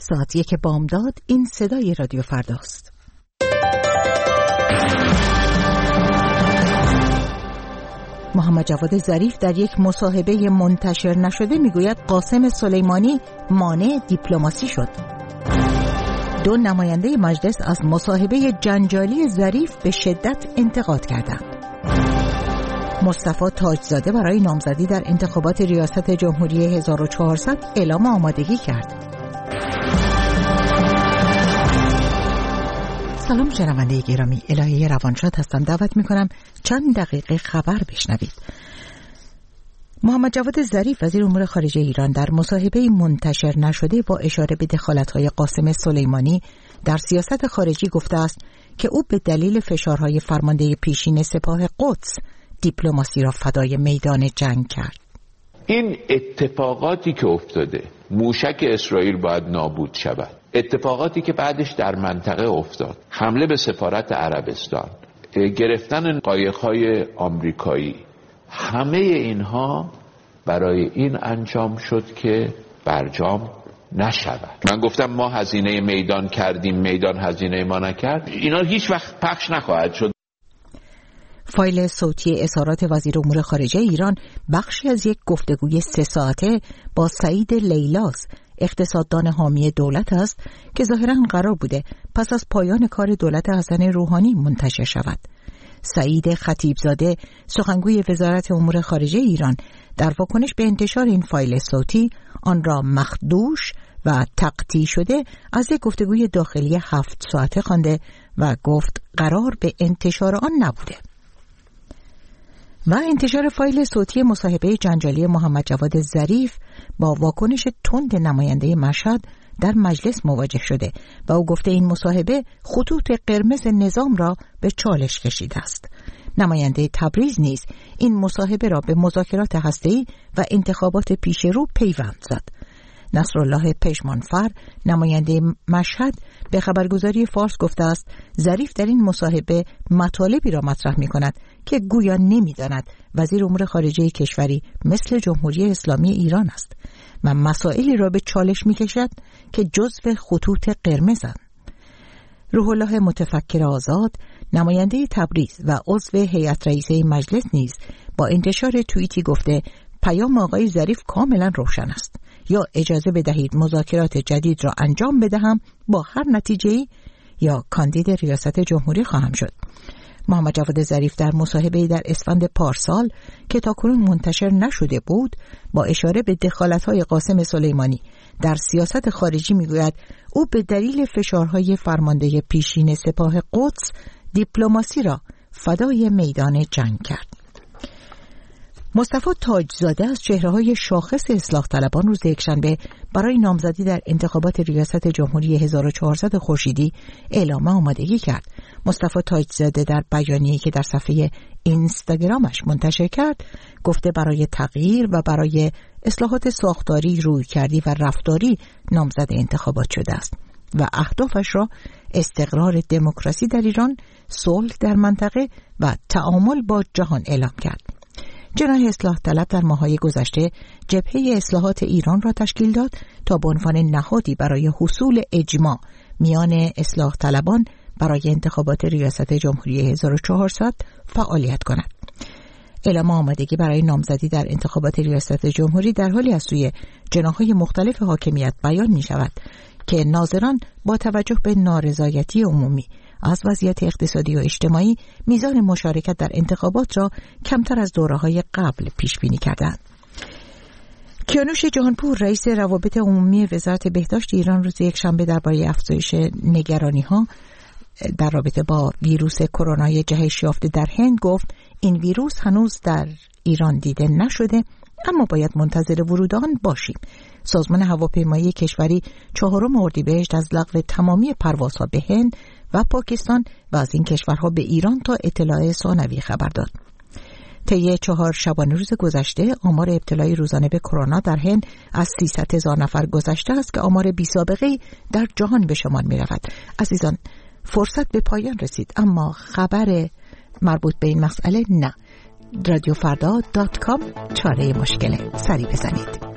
ساعت 1 بامداد. این صدای رادیو فرداست. محمد جواد ظریف در یک مصاحبه منتشر نشده میگوید قاسم سلیمانی مانع دیپلماسی شد. 2 نماینده مجلس از مصاحبه جنجالی ظریف به شدت انتقاد کردند. مصطفی تاجزاده برای نامزدی در انتخابات ریاست جمهوری 1400 اعلام آمادگی کرد. سلام شنونده گرامی، الهه روانشاد هستم. دعوت میکنم چند دقیقه خبر بشنوید. محمد جواد ظریف وزیر امور خارجه ایران در مصاحبه منتشر نشده با اشاره به دخالت‌های قاسم سلیمانی در سیاست خارجی گفته است که او به دلیل فشارهای فرمانده پیشین سپاه قدس دیپلماسی را فدای میدان جنگ کرد. این اتفاقاتی که افتاده، موشک اسرائیل باید نابود شود، اتفاقاتی که بعدش در منطقه افتاد، حمله به سفارت عربستان، گرفتن قایق‌های آمریکایی، همه اینها برای این انجام شد که برجام نشود. من گفتم ما هزینه میدان کردیم، میدان هزینه ما نکرد. اینا هیچ وقت پخش نخواهد شد. فایل صوتی اظهارات وزیر امور خارجه ایران بخشی از یک گفتگوی 3 ساعته با سعید لیلاس، اقتصاددان حامی دولت است که ظاهراً قرار بوده پس از پایان کار دولت حسن روحانی منتشر شود. سعید خطیبزاده، سخنگوی وزارت امور خارجه ایران، در واکنش به انتشار این فایل صوتی آن را مخدوش و تقطیع شده از یک گفتگوی داخلی 7 ساعته خوانده و گفت قرار به انتشار آن نبوده. و انتشار فایل صوتی مصاحبه جنجالی محمد جواد ظریف با واکنش تند نماینده مشهد در مجلس مواجه شده و او گفته این مصاحبه خطوط قرمز نظام را به چالش کشیده است. نماینده تبریز نیز این مصاحبه را به مذاکرات هسته‌ای و انتخابات پیش رو پیوند زد. نصرالله پژمانفر، نماینده مشهد، به خبرگزاری فارس گفته است ظریف در این مصاحبه مطالبی را مطرح می‌کند که گویا نمی‌داند وزیر امور خارجه کشوری مثل جمهوری اسلامی ایران است و مسائلی را به چالش می‌کشد که جزو خطوط قرمزند. روح الله متفکر آزاد، نماینده تبریز و عضو هیئت رئیسه مجلس نیز با انتشار توییتی گفته پیام آقای ظریف کاملا روشن است: یا اجازه بدهید مذاکرات جدید را انجام بدهم با هر نتیجه‌ای، یا کاندید ریاست جمهوری خواهم شد. محمد جواد ظریف در مصاحبه‌ای در اسفند پارسال که تاکنون منتشر نشده بود با اشاره به دخالت‌های قاسم سلیمانی در سیاست خارجی میگوید او به دلیل فشارهای فرمانده پیشین سپاه قدس دیپلماسی را فدای میدان جنگ کرد. مصطفی تاجزاده از چهره‌های شاخص اصلاح طلبان روز یکشنبه برای نامزدی در انتخابات ریاست جمهوری 1400 خورشیدی اعلام آمادگی کرد. مصطفی تاجزاده در بیانیه‌ای که در صفحه اینستاگرامش منتشر کرد گفته برای تغییر و برای اصلاحات ساختاری، رویکردی و رفتاری نامزد انتخابات شده است و اهدافش را استقرار دموکراسی در ایران، صلح در منطقه و تعامل با جهان اعلام کرد. جناح اصلاح طلب در ماه‌های گذشته جبهه اصلاحات ایران را تشکیل داد تا به عنوان نهادی برای حصول اجماع میان اصلاح طلبان برای انتخابات ریاست جمهوری 1400 فعالیت کند. اعلام آمادگی برای نامزدی در انتخابات ریاست جمهوری در حالی از سوی جناح‌های مختلف حاکمیت بیان می شود که ناظران با توجه به نارضایتی عمومی از وضعیت اقتصادی و اجتماعی میزان مشارکت در انتخابات را کمتر از دوره‌های قبل پیش بینی کردند. کیانوش جهانپور، رئیس روابط عمومی وزارت بهداشت ایران، روز یکشنبه درباره افزایش نگرانی‌ها در رابطه با ویروس کرونای جهش یافته در هند گفت این ویروس هنوز در ایران دیده نشده اما باید منتظر ورود آن باشیم. سازمان هواپیمایی کشوری 4 اردیبهشت از لغو تمامی پروازها به هند و پاکستان و از این کشورها به ایران تا اطلاع ثانوی خبر داد. طی 4 شبانه روز گذشته آمار ابتلای روزانه به کرونا در هند از 300,000 نفر گذشته است که آمار بی سابقه‌ای در جهان به شمار می رود. عزیزان، فرصت به پایان رسید اما خبر مربوط به این مسئله نه. رادیوفردا.com چاره مشکل سری بزنید.